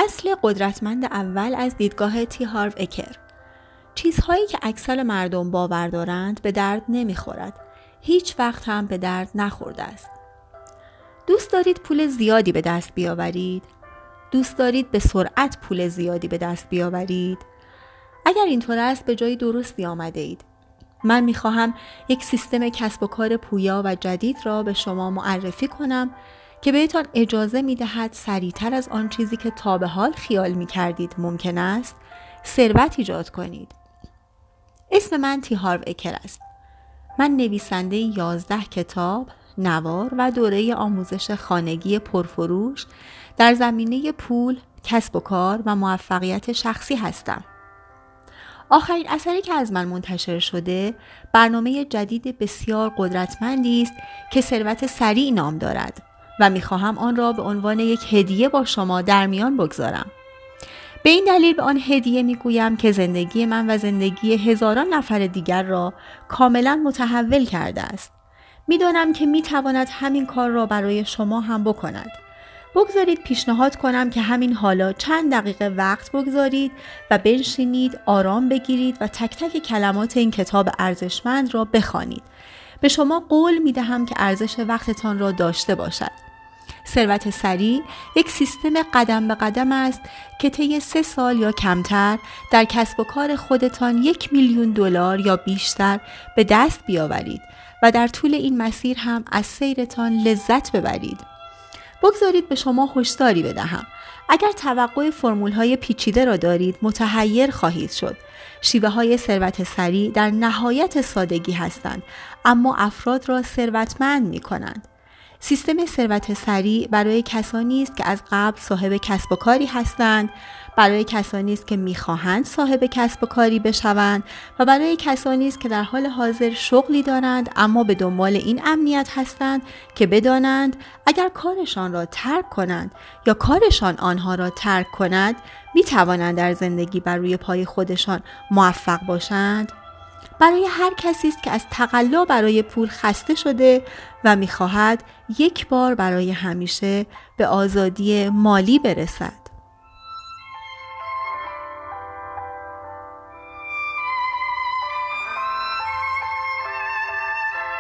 اصل قدرتمند اول از دیدگاه تی هارو اکر: چیزهایی که اکثر مردم باور دارند به درد نمیخورد. هیچ وقت هم به درد نخورده است. دوست دارید پول زیادی به دست بیاورید؟ دوست دارید به سرعت پول زیادی به دست بیاورید؟ اگر اینطور است به جای درستی آمده اید. من میخواهم یک سیستم کسب و کار پویا و جدید را به شما معرفی کنم که بهتان اجازه میدهد سریعتر از آن چیزی که تا به حال خیال میکردید ممکن است ثروت ایجاد کنید. اسم من تی هارو اکر است. من نویسنده 11 کتاب، نوار و دوره آموزش خانگی پرفروش در زمینه پول، کسب و کار و موفقیت شخصی هستم. آخرین اثری که از من منتشر شده برنامه جدید بسیار قدرتمندی است که ثروت سریع نام دارد و می‌خواهم آن را به عنوان یک هدیه با شما در میان بگذارم. به این دلیل به آن هدیه میگویم که زندگی من و زندگی هزاران نفر دیگر را کاملا متحول کرده است. میدانم که میتواند همین کار را برای شما هم بکند. بگذارید پیشنهاد کنم که همین حالا چند دقیقه وقت بگذارید و بنشینید، آرام بگیرید و تک تک کلمات این کتاب ارزشمند را بخوانید. به شما قول میدهم که ارزش وقتتان را داشته باشد. ثروت سریع یک سیستم قدم به قدم است که طی 3 سال یا کمتر در کسب و کار خودتان $1,000,000 یا بیشتر به دست بیاورید و در طول این مسیر هم از سیرتان لذت ببرید. بگذارید به شما هشداری بدهم. اگر توقع فرمول‌های پیچیده را دارید متحیر خواهید شد. شیوه‌های ثروت سریع در نهایت سادگی هستند اما افراد را ثروتمند می‌کنند. سیستم ثروت سریع برای کسانی است که از قبل صاحب کسب و کاری هستند، برای کسانی است که می‌خواهند صاحب کسب و کاری بشوند و برای کسانی است که در حال حاضر شغلی دارند اما به دنبال این امنیت هستند که بدانند اگر کارشان را ترک کنند یا کارشان آنها را ترک کند می‌توانند در زندگی بر روی پای خودشان موفق باشند. برای هر کسی است که از تقلا برای پول خسته شده و می‌خواهد یک بار برای همیشه به آزادی مالی برسد.